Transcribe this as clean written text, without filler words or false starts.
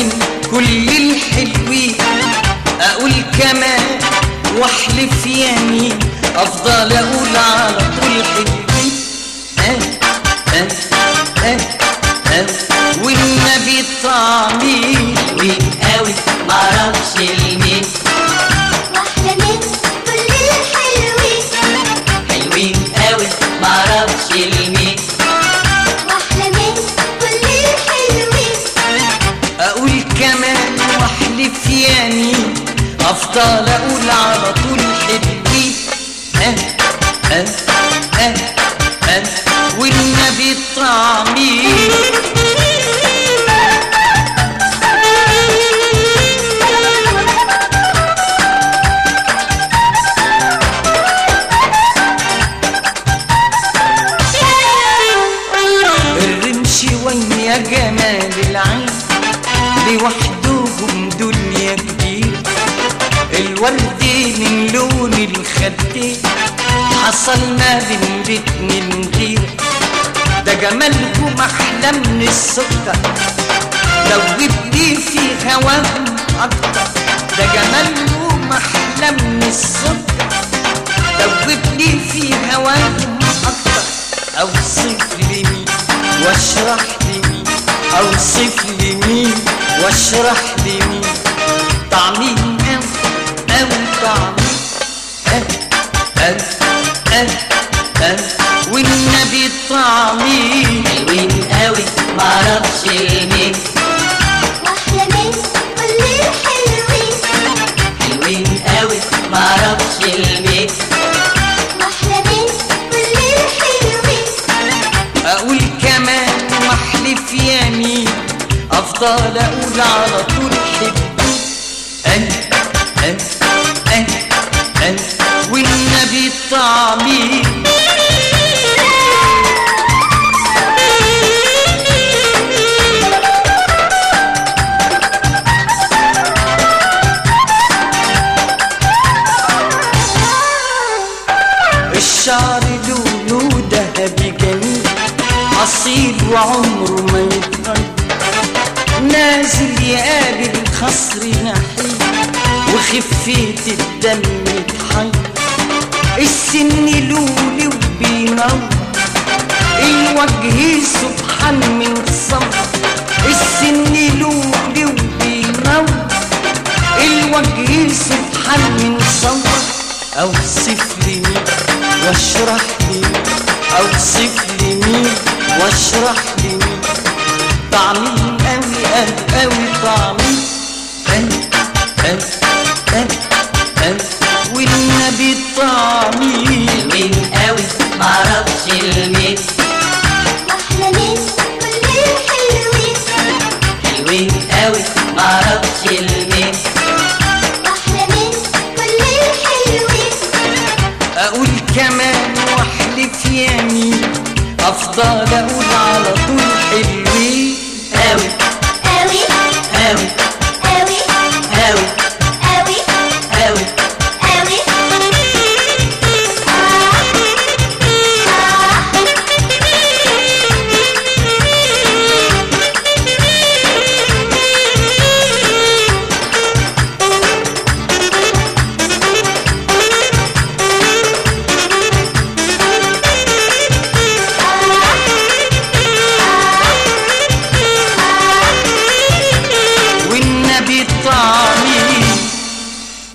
من كل الحلوين، اقول كمان واحلف يمين، افضل اقول على طول حلوين. والنبي طعمي حلوين قوي معرفش لمين، واحلى من كل الحلوين. حلوين قوي معرفش لمين، واحلى من كل الحلوين. اقول كمان واحلف يمين، افضل اقول على طول حلوين. والنبي طعمي الرمش ويا جمال العين، لوحدهم دنيا كبير. الورد من لون الخدين، حصل ما بين الاتنين غير. ده جمالهم احلى من السكر، دوبني في هواهم اكتر. ده جمالهم احلى من السكر، دوبني في هواهم اكتر. اوصف لي مين واشرح لي مين، اوصف لي مين واشرح لي مين. طعمي قوي طعمي والنبي طعمي حلوين قوي معرفش لمين، واحلى من كل الحلوين. حلوين قوي معرفش لمين، واحلى من كل الحلوين. اقول كمان واحلف يمين، افضل اقول على طول حلوين. والنبي طعمي الشعر لونه ذهبي جميل، اصيل وعمره ما يتغير. نازل يقابل خصر نحيل، وخفة الدم تحير. السن لولي وبينور، الوجه سبحان من صبر. السن لولي وبينور، الوجه سبحان من صبر. اوصف لي مين واشرح لي مين، اوصف لي مين واشرح لي مين. طعمي قوي طعمي والنبي طعمي حلوين قوي معرفش لمين، واحلى من كل الحلوين. حلوين قوي معرفش لمين، واحلى من كل الحلوين. اقول كمان واحلف يمين، افضل اقول على طول